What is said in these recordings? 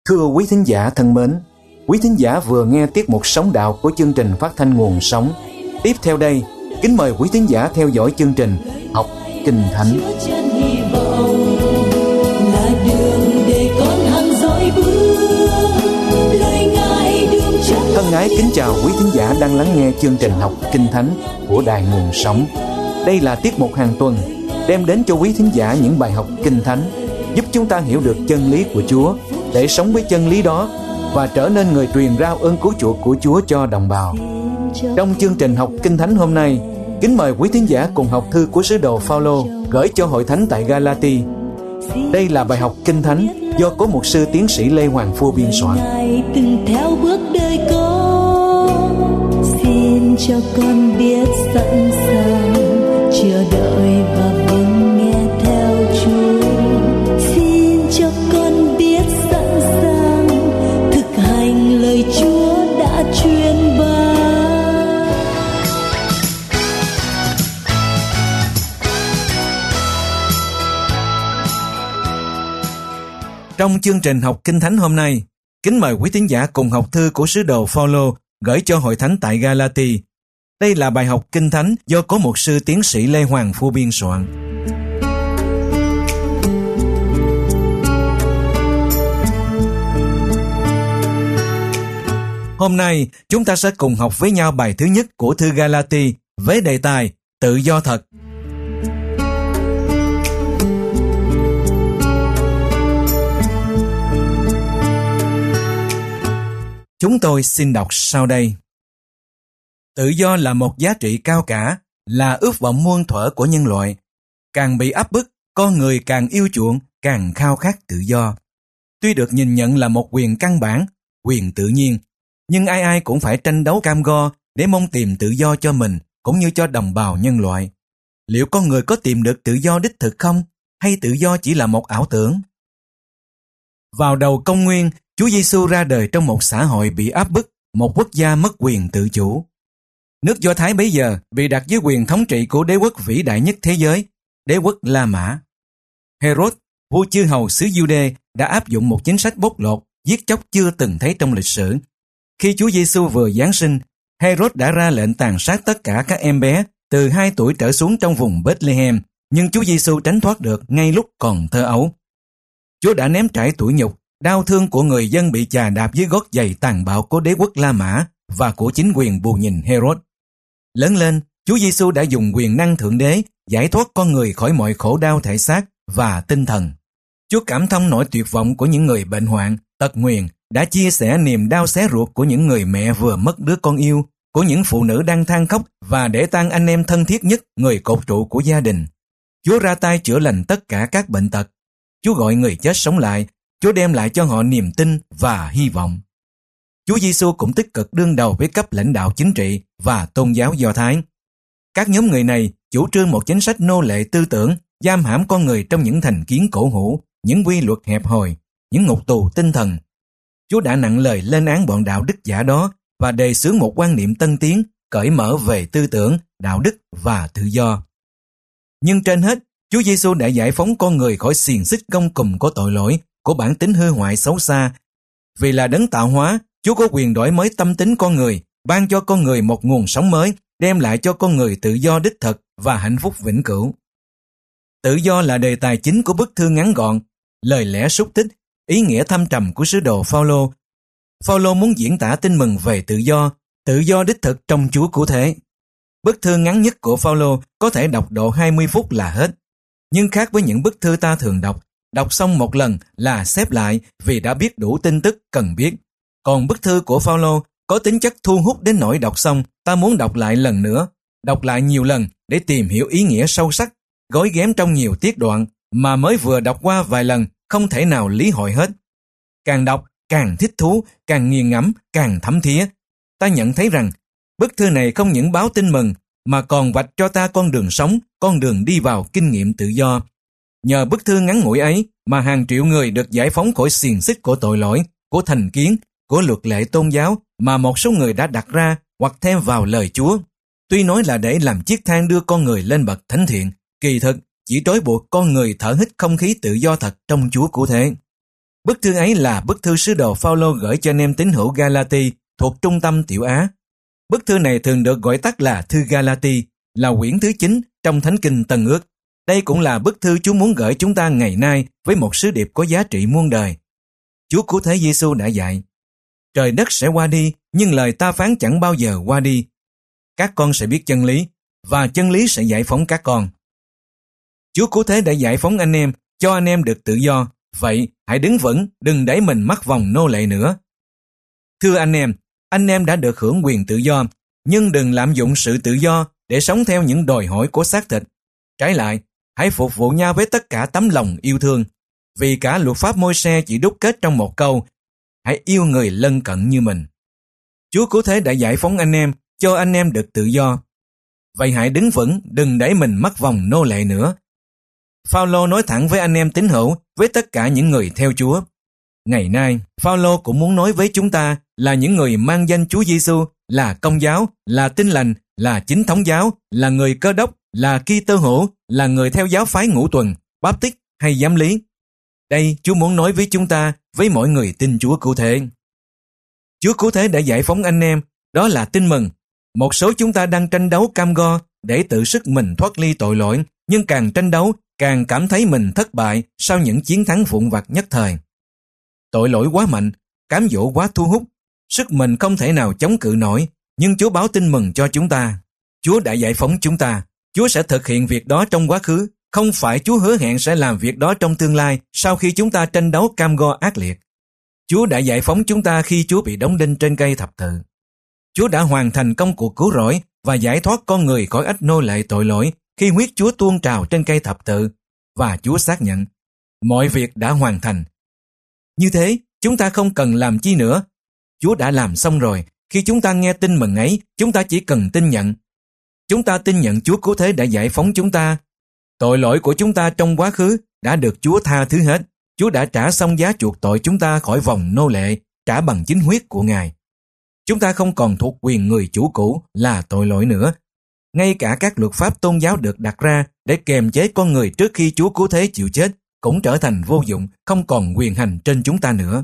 Thưa quý thính giả thân mến, quý thính giả vừa nghe tiết mục Sống Đạo của chương trình phát thanh Nguồn Sống. Tiếp theo đây, kính mời quý thính giả theo dõi chương trình Học Kinh Thánh. Thân ái kính chào quý thính giả đang lắng nghe chương trình Học Kinh Thánh của Đài Nguồn Sống. Đây là tiết mục hàng tuần đem đến cho quý thính giả những bài học Kinh Thánh, giúp chúng ta hiểu được chân lý của Chúa để sống với chân lý đó và trở nên người truyền rao ơn cứu chuộc của Chúa cho đồng bào. Trong chương trình Học Kinh Thánh hôm nay, kính mời quý thính giả cùng học thư của sứ đồ Phaolô gửi cho hội thánh tại Galati. Đây là bài học Kinh Thánh do Cố mục sư tiến sĩ Lê Hoàng Phu biên soạn. Từng theo bước đời con, xin cho con biết sẵn sàng chờ đợi và vâng nghe theo Chúa. Xin cho con biết sẵn sàng thực hành lời Chúa đã truyền ban. Trong chương trình Học Kinh Thánh hôm nay, kính mời quý tín giả cùng học thư của sứ đồ Phaolô gửi cho hội thánh tại Galati. Đây là bài học Kinh Thánh do Cố mục sư tiến sĩ Lê Hoàng Phu biên soạn. Hôm nay, chúng ta sẽ cùng học với nhau bài thứ nhất của thư Galati với đề tài Tự do thật. Chúng tôi xin đọc sau đây. Tự do là một giá trị cao cả, là ước vọng muôn thuở của nhân loại. Càng bị áp bức, con người càng yêu chuộng, càng khao khát tự do. Tuy được nhìn nhận là một quyền căn bản, quyền tự nhiên, nhưng ai ai cũng phải tranh đấu cam go để mong tìm tự do cho mình cũng như cho đồng bào nhân loại. Liệu con người có tìm được tự do đích thực không, hay tự do chỉ là một ảo tưởng? Vào đầu công nguyên, Chúa Giêsu ra đời trong một xã hội bị áp bức, một quốc gia mất quyền tự chủ. Nước Do Thái bấy giờ bị đặt dưới quyền thống trị của đế quốc vĩ đại nhất thế giới, đế quốc La Mã. Herod, vua chư hầu xứ Giu-đê, đã áp dụng một chính sách bóc lột, giết chóc chưa từng thấy trong lịch sử. Khi Chúa Giêsu vừa giáng sinh, Herod đã ra lệnh tàn sát tất cả các em bé từ 2 tuổi trở xuống trong vùng Bethlehem, nhưng Chúa Giêsu tránh thoát được ngay lúc còn thơ ấu. Chúa đã ném trải tủi nhục, đau thương của người dân bị chà đạp dưới gót giày tàn bạo của đế quốc La Mã và của chính quyền bù nhìn Herod. Lớn lên, Chúa Giêsu đã dùng quyền năng thượng đế giải thoát con người khỏi mọi khổ đau thể xác và tinh thần. Chúa cảm thông nỗi tuyệt vọng của những người bệnh hoạn, tật nguyền, đã chia sẻ niềm đau xé ruột của những người mẹ vừa mất đứa con yêu, của những phụ nữ đang than khóc và để tang anh em thân thiết nhất, người cột trụ của gia đình. Chúa ra tay chữa lành tất cả các bệnh tật. Chúa gọi người chết sống lại. Chúa đem lại cho họ niềm tin và hy vọng. Chúa Giêsu cũng tích cực đương đầu với cấp lãnh đạo chính trị và tôn giáo Do Thái. Các nhóm người này chủ trương một chính sách nô lệ tư tưởng, giam hãm con người trong những thành kiến cổ hủ, những quy luật hẹp hòi, những ngục tù tinh thần. Chúa đã nặng lời lên án bọn đạo đức giả đó và đề xướng một quan niệm tân tiến, cởi mở về tư tưởng, đạo đức và tự do. Nhưng trên hết, Chúa Giêsu đã giải phóng con người khỏi xiềng xích gông cùm của tội lỗi, của bản tính hư hoại xấu xa. Vì là đấng tạo hóa, Chúa có quyền đổi mới tâm tính con người, ban cho con người một nguồn sống mới, đem lại cho con người tự do đích thực và hạnh phúc vĩnh cửu. Tự do là đề tài chính của bức thư ngắn gọn, lời lẽ xúc tích, ý nghĩa thâm trầm của sứ đồ Phaolô. Phaolô muốn diễn tả tin mừng về tự do đích thực trong Chúa cứu thế. Bức thư ngắn nhất của Phaolô có thể đọc độ 20 phút là hết. Nhưng khác với những bức thư ta thường đọc xong một lần là xếp lại vì đã biết đủ tin tức cần biết. Còn bức thư của Phaolô có tính chất thu hút đến nỗi đọc xong ta muốn đọc lại lần nữa, đọc lại nhiều lần để tìm hiểu ý nghĩa sâu sắc, gói ghém trong nhiều tiết đoạn mà mới vừa đọc qua vài lần không thể nào lý hội hết. Càng đọc, càng thích thú, càng nghiền ngẫm, càng thấm thía. Ta nhận thấy rằng bức thư này không những báo tin mừng mà còn vạch cho ta con đường sống, con đường đi vào kinh nghiệm tự do. Nhờ bức thư ngắn ngủi ấy mà hàng triệu người được giải phóng khỏi xiềng xích của tội lỗi, của thành kiến, của luật lệ tôn giáo mà một số người đã đặt ra hoặc thêm vào lời Chúa. Tuy nói là để làm chiếc thang đưa con người lên bậc thánh thiện, kỳ thực chỉ trói buộc con người thở hít không khí tự do thật trong Chúa cứu thế. Bức thư ấy là bức thư sứ đồ Phao-lô gửi cho anh em tín hữu Galati thuộc trung tâm Tiểu Á. Bức thư này thường được gọi tắt là thư Galati, là quyển thứ 9 trong Thánh Kinh Tân Ước. Đây cũng là bức thư Chúa muốn gửi chúng ta ngày nay với một sứ điệp có giá trị muôn đời. Chúa Cứu Thế Giêsu đã dạy: trời đất sẽ qua đi, nhưng lời ta phán chẳng bao giờ qua đi. Các con sẽ biết chân lý, và chân lý sẽ giải phóng các con. Chúa Cứu Thế đã giải phóng anh em, cho anh em được tự do. Vậy, hãy đứng vững, đừng đẩy mình mắc vòng nô lệ nữa. Thưa anh em đã được hưởng quyền tự do, nhưng đừng lạm dụng sự tự do để sống theo những đòi hỏi của xác thịt. Trái lại, hãy phục vụ nhau với tất cả tấm lòng yêu thương, vì cả luật pháp Môi-se chỉ đúc kết trong một câu: hãy yêu người lân cận như mình. Chúa Cứu Thế đã giải phóng anh em, cho anh em được tự do. Vậy hãy đứng vững, đừng đẩy mình mắc vòng nô lệ nữa. Phao-lô nói thẳng với anh em tín hữu, với tất cả những người theo Chúa. Ngày nay, Phao-lô cũng muốn nói với chúng ta là những người mang danh Chúa Giêsu, là Công giáo, là Tin lành, là Chính thống giáo, là người Cơ đốc, là Kitô hữu, là người theo giáo phái Ngũ tuần, Báp-tít hay Giám lý. Đây Chúa muốn nói với chúng ta, với mọi người tin Chúa Cứu Thế. Chúa Cứu Thế đã giải phóng anh em, đó là tin mừng. Một số chúng ta đang tranh đấu cam go để tự sức mình thoát ly tội lỗi, nhưng càng tranh đấu, càng cảm thấy mình thất bại sau những chiến thắng vụn vặt nhất thời. Tội lỗi quá mạnh, cám dỗ quá thu hút, sức mình không thể nào chống cự nổi, nhưng Chúa báo tin mừng cho chúng ta. Chúa đã giải phóng chúng ta. Chúa sẽ thực hiện việc đó trong quá khứ, không phải Chúa hứa hẹn sẽ làm việc đó trong tương lai sau khi chúng ta tranh đấu cam go ác liệt. Chúa đã giải phóng chúng ta khi Chúa bị đóng đinh trên cây thập tự. Chúa đã hoàn thành công cuộc cứu rỗi và giải thoát con người khỏi ách nô lệ tội lỗi khi huyết Chúa tuôn trào trên cây thập tự, và Chúa xác nhận mọi việc đã hoàn thành. Như thế, chúng ta không cần làm chi nữa. Chúa đã làm xong rồi. Khi chúng ta nghe tin mừng ấy, chúng ta chỉ cần tin nhận. Chúng ta tin nhận Chúa Cứu Thế đã giải phóng chúng ta. Tội lỗi của chúng ta trong quá khứ đã được Chúa tha thứ hết. Chúa đã trả xong giá chuộc tội chúng ta khỏi vòng nô lệ, trả bằng chính huyết của Ngài. Chúng ta không còn thuộc quyền người chủ cũ là tội lỗi nữa. Ngay cả các luật pháp tôn giáo được đặt ra để kềm chế con người trước khi Chúa Cứu Thế chịu chết cũng trở thành vô dụng, không còn quyền hành trên chúng ta nữa.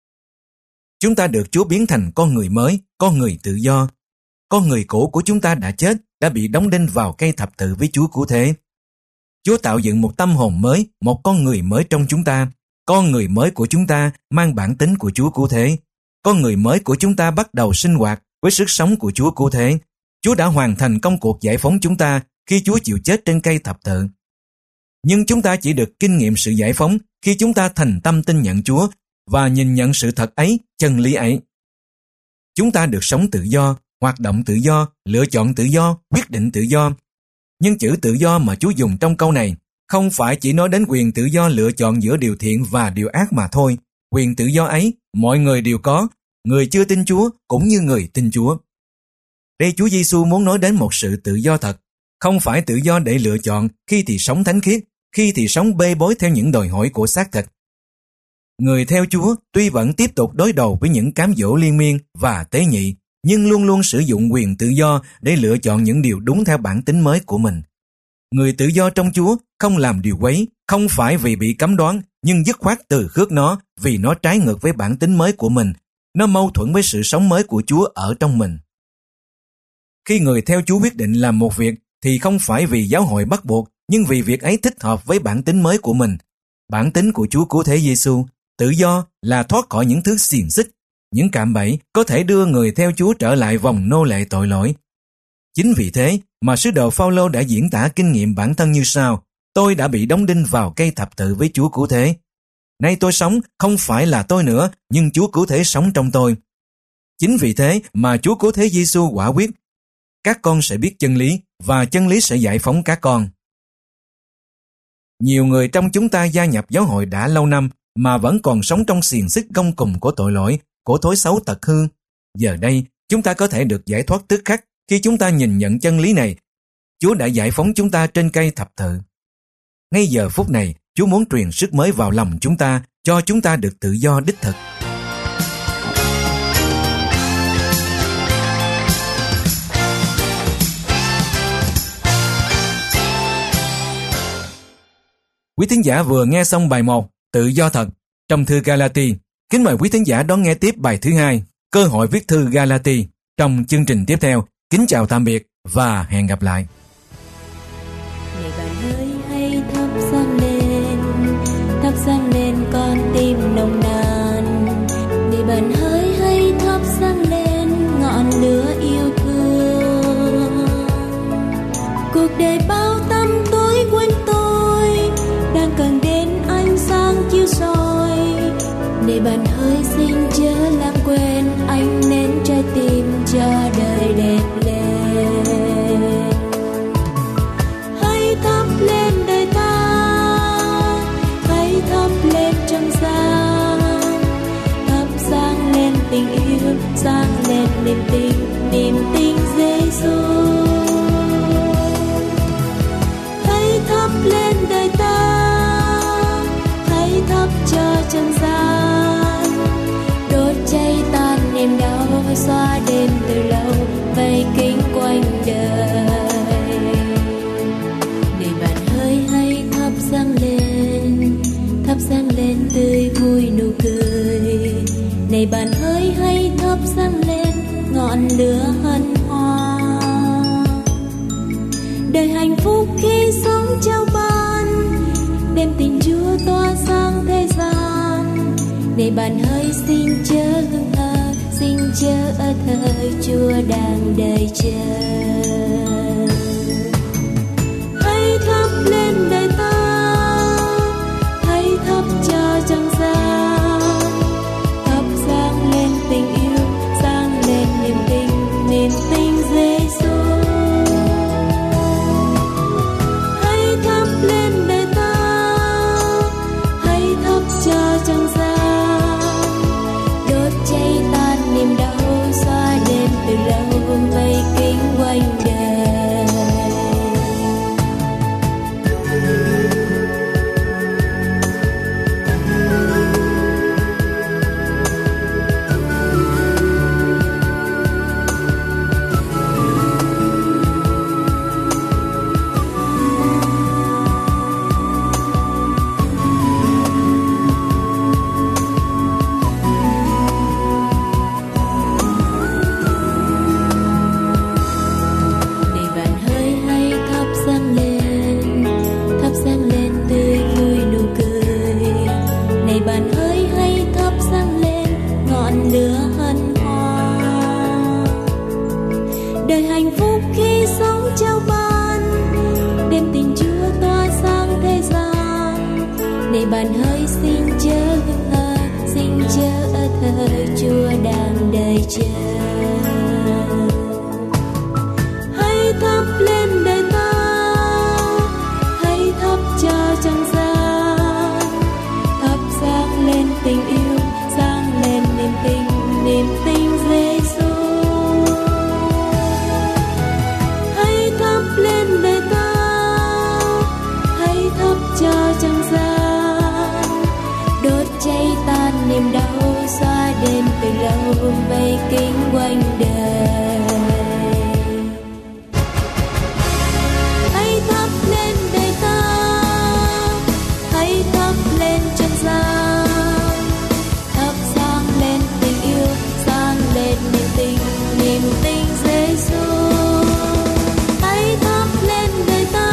Chúng ta được Chúa biến thành con người mới, con người tự do. Con người cũ của chúng ta đã chết, đã bị đóng đinh vào cây thập tự với Chúa Cứu Thế. Chúa tạo dựng một tâm hồn mới, một con người mới trong chúng ta. Con người mới của chúng ta mang bản tính của Chúa Cứu Thế. Con người mới của chúng ta bắt đầu sinh hoạt với sức sống của Chúa Cứu Thế. Chúa đã hoàn thành công cuộc giải phóng chúng ta khi Chúa chịu chết trên cây thập tự. Nhưng chúng ta chỉ được kinh nghiệm sự giải phóng khi chúng ta thành tâm tin nhận Chúa và nhìn nhận sự thật ấy, chân lý ấy. Chúng ta được sống tự do, hoạt động tự do, lựa chọn tự do, quyết định tự do. Nhưng chữ tự do mà Chúa dùng trong câu này không phải chỉ nói đến quyền tự do lựa chọn giữa điều thiện và điều ác mà thôi. Quyền tự do ấy, mọi người đều có, người chưa tin Chúa cũng như người tin Chúa. Đây Chúa Giêsu muốn nói đến một sự tự do thật, không phải tự do để lựa chọn khi thì sống thánh khiết, khi thì sống bê bối theo những đòi hỏi của xác thịt. Người theo Chúa tuy vẫn tiếp tục đối đầu với những cám dỗ liên miên và tế nhị, nhưng luôn luôn sử dụng quyền tự do để lựa chọn những điều đúng theo bản tính mới của mình. Người tự do trong Chúa không làm điều quấy, không phải vì bị cấm đoán, nhưng dứt khoát từ khước nó vì nó trái ngược với bản tính mới của mình. Nó mâu thuẫn với sự sống mới của Chúa ở trong mình. Khi người theo Chúa quyết định làm một việc thì không phải vì giáo hội bắt buộc, nhưng vì việc ấy thích hợp với bản tính mới của mình. Bản tính của Chúa Cứu Thế Giêsu, tự do là thoát khỏi những thứ xiềng xích, những cạm bẫy có thể đưa người theo Chúa trở lại vòng nô lệ tội lỗi. Chính vì thế mà sứ đồ Phao-lô đã diễn tả kinh nghiệm bản thân như sau: tôi đã bị đóng đinh vào cây thập tự với Chúa Cứu Thế. Nay tôi sống không phải là tôi nữa, nhưng Chúa Cứu Thế sống trong tôi. Chính vì thế mà Chúa Cứu Thế Giêsu quả quyết: các con sẽ biết chân lý và chân lý sẽ giải phóng các con. Nhiều người trong chúng ta gia nhập giáo hội đã lâu năm mà vẫn còn sống trong xiềng xích gông cùm của tội lỗi, của thói xấu tật hư. Giờ đây, chúng ta có thể được giải thoát tức khắc khi chúng ta nhìn nhận chân lý này. Chúa đã giải phóng chúng ta trên cây thập tự. Ngay giờ phút này, Chúa muốn truyền sức mới vào lòng chúng ta, cho chúng ta được tự do đích thực. Quý thính giả vừa nghe xong bài 1, Tự do thật, trong thư Galati. Kính mời quý thính giả đón nghe tiếp bài thứ 2, cơ hội viết thư Galati, trong chương trình tiếp theo. Kính chào tạm biệt và hẹn gặp lại. Này bạn ơi, hãy thắp sáng lên con tim nồng nàn. Này bạn ơi, hãy thắp sáng lên ngọn lửa yêu thương. Cuộc đời bao tăm tối quanh tôi đang cần đến ánh sáng chiếu soi. Này bạn ơi, xin chớ lãng quên ánh nến trái tim cho đời đẹp lên. Hãy thắp lên đời ta, hãy thắp lên trăng sáng, thắp sáng lên tình yêu, sáng lên niềm tin Giêsu. Hãy thắp lên đời ta, hãy thắp cho trăng sáng, đốt cháy tan niềm đau, xóa đêm từ lâu vây kín quanh đời. Này bạn ơi, hãy thắp sáng lên tươi vui nụ cười. Này bạn ơi, hãy thắp sáng lên ngọn lửa hân hoan. Đời hạnh phúc khi sống trao ban, đem tình Chúa tỏa sáng thế gian. Này bạn ơi, xin chớ ngưng thơ, xin chớ ở thời Chúa đang đợi chờ. Hãy thắp lên đời ta, hãy thắp cho trăng sáng, thắp sáng lên tình yêu, sáng lên niềm tin Giêsu. Hãy thắp lên đời ta, hãy thắp cho trăng sáng, đốt cháy tan niềm đau, xóa đêm từ lâu mây kín quanh đời. Đời hạnh phúc khi sống trao ban, đem tình Chúa tỏa sáng thế gian. Này bạn ơi, xin chớ ngưng thơ, xin chớ ở thời Chúa đang đợi chờ. Hãy thắp lên đời ta, hãy thắp cho trăng sáng, thắp sáng lên tình yêu, sáng lên niềm tin Giêsu. Hãy thắp lên đời ta, hãy thắp cho trăng sáng, đốt cháy tan niềm đau, xóa đêm từ lâu vây kín quanh đời. Hãy thắp lên đời ta, hãy thắp lên trăng sáng, thắp sáng lên tình yêu, sáng lên niềm tin Giêsu. Hãy thắp lên đời ta,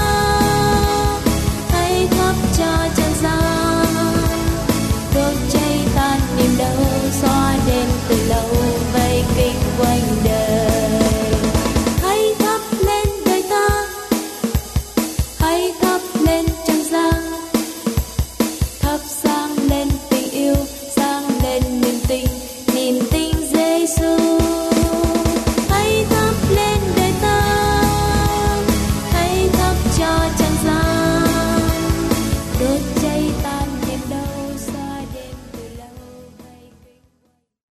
hãy thắp cho trăng sáng, đốt cháy tan niềm đau, xóa đêm từ lâu vây kín quanh đời. Hãy thắp lên đời ta, hãy thắp lên trăng sáng, thắp sáng lên tình yêu, sáng lên niềm tin Giêsu. Hãy thắp lên đời ta, hãy thắp cho